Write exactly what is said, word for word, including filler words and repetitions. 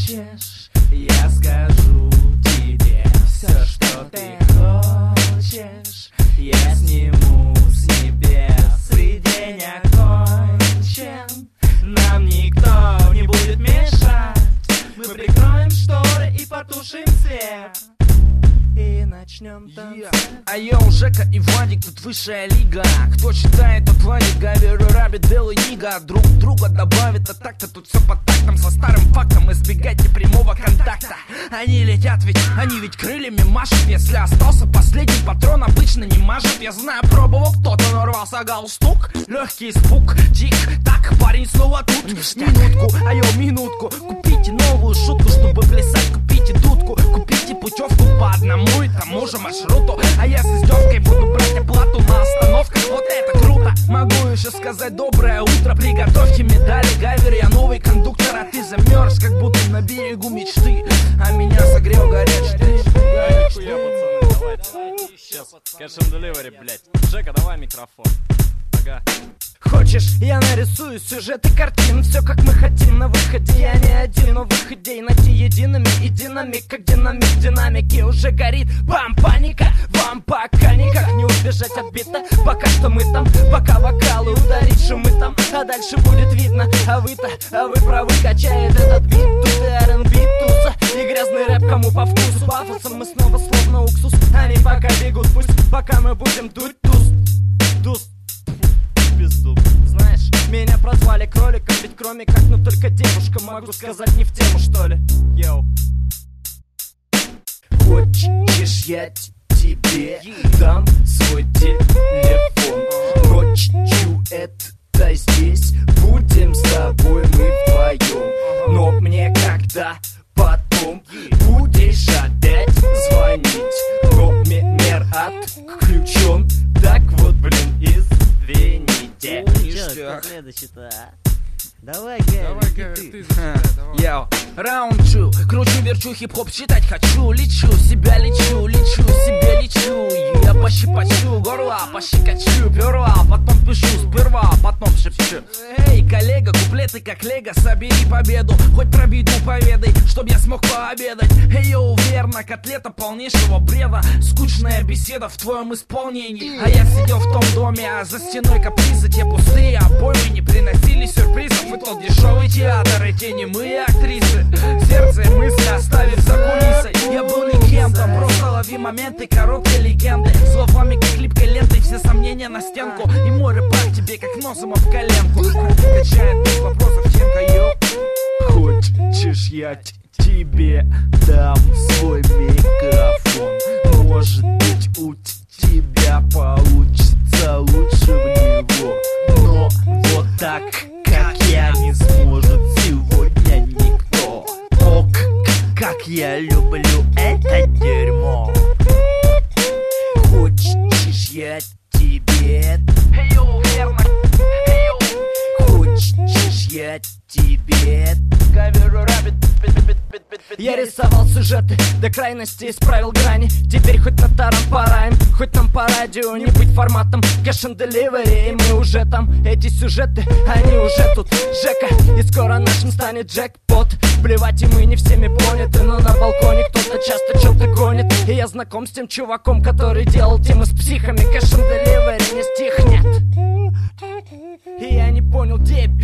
хочешь, я скажу тебе все, что ты хочешь. Я сниму с небес, и день окончен. Нам никто не будет мешать. Мы прикроем шторы и потушим свет, и начнем танцевать. А я у Жека и Владик, тут высшая лига. Кто читает, тот Владик, Гавер, Раби, Дел и Нига. Друг друга добавит, а так-то тут все по тактам. Со старым фактом избегайте прямого контакта. Они летят, ведь они ведь крыльями машут. Если остался последний патрон, обычно не мажет. Я знаю, пробовал кто-то, но рвался галстук. Легкий испуг, тик, так, парень снова тут. Минутку, а я минутку. Купите новую шутку, чтобы плясать, купите дудку. Купите путевку по одному и тому же маршруту. А я с издевкой буду брать оплату на остановках. Вот это круто. Могу еще сказать доброе утро. Приготовьте медали, Гавер, я новый кондуктор. А ты замерз, как будто на берегу мечты. А меня согрел горячий дождь. Нихуя, пацаны, давайте, давайте. Сейчас, cash and delivery, блять. Жека, давай микрофон. Ага. Хочешь, я нарисую сюжеты картин. Все как мы хотим на выходе. Я не один, новых идей найти едиными. И динамик, как динамик в динамике уже горит. Бам, паника, вам пока никак не убежать от бита. Пока что мы там, пока вокалы ударить шумы там. А дальше будет видно, а вы-то, а вы правы. Качает этот бит, тут и ар энд би туса. И грязный рэп кому по вкусу. Пафосом мы снова словно уксус. Они пока бегут, пусть пока мы будем дуть туз. Туз. Пизду. Знаешь, меня прозвали кроликом, ведь кроме как, ну только девушка, могу сказать, не в тему, что ли. Йоу. Хочешь, я тебе дам свой телефон. Ночью это здесь, будем с тобой мы вдвоем. Но мне когда потом будешь опять звонить, номер отключен. Так вот, блин, извини. Что, следующий-то, а? Давай, Гавер, Гавер, ты. ты зачитай, давай. Йоу, раунд джу, кручу, верчу, хип-хоп читать хочу. Лечу, себя лечу, лечу, себе лечу. Я пощипачу, горла, пощекочу, перла. Потом пишу сперва, потом шепчу. Эй, коллега, куплеты как лего, собери победу. Хоть про беду поведай, чтоб я смог пообедать. Эй, йоу, верно, котлета полнейшего бреда. Скучная беседа в твоем исполнении. А я сидел в том доме, а за стеной капризы. Те пустые обои не приносили сюрпризов. И тот дешевый театр, и те немые актрисы. Сердце и мысли оставив за кулисой. Я был никем-то, просто лови моменты, короткие легенды. Словами как липкой лентой, все сомнения на стенку. И мой рэпак тебе как носом об коленку. Качает без вопросов темка, йоу. Хочешь, я тебе дам свой микрофон. Может быть, у тебя получится лучше в него. Но вот так, как я, не сможет сегодня никто. Ок, как я люблю это дерьмо. Хочешь, я тебе... Йоу, верно. Йоу. Хочешь, я тебе... Гавер, Рабит. Я рисовал сюжеты, до крайности исправил грани. Теперь хоть на таран пораем, хоть нам по радио не быть форматом cash and delivery. И мы уже там, эти сюжеты, они уже тут. Жека, и скоро нашим станет джекпот. Плевать, и мы не всеми поняты, но на балконе кто-то часто что-то гонит. И я знаком с тем чуваком, который делал темы с психами. Cash and delivery не стихнет. И я не понял, где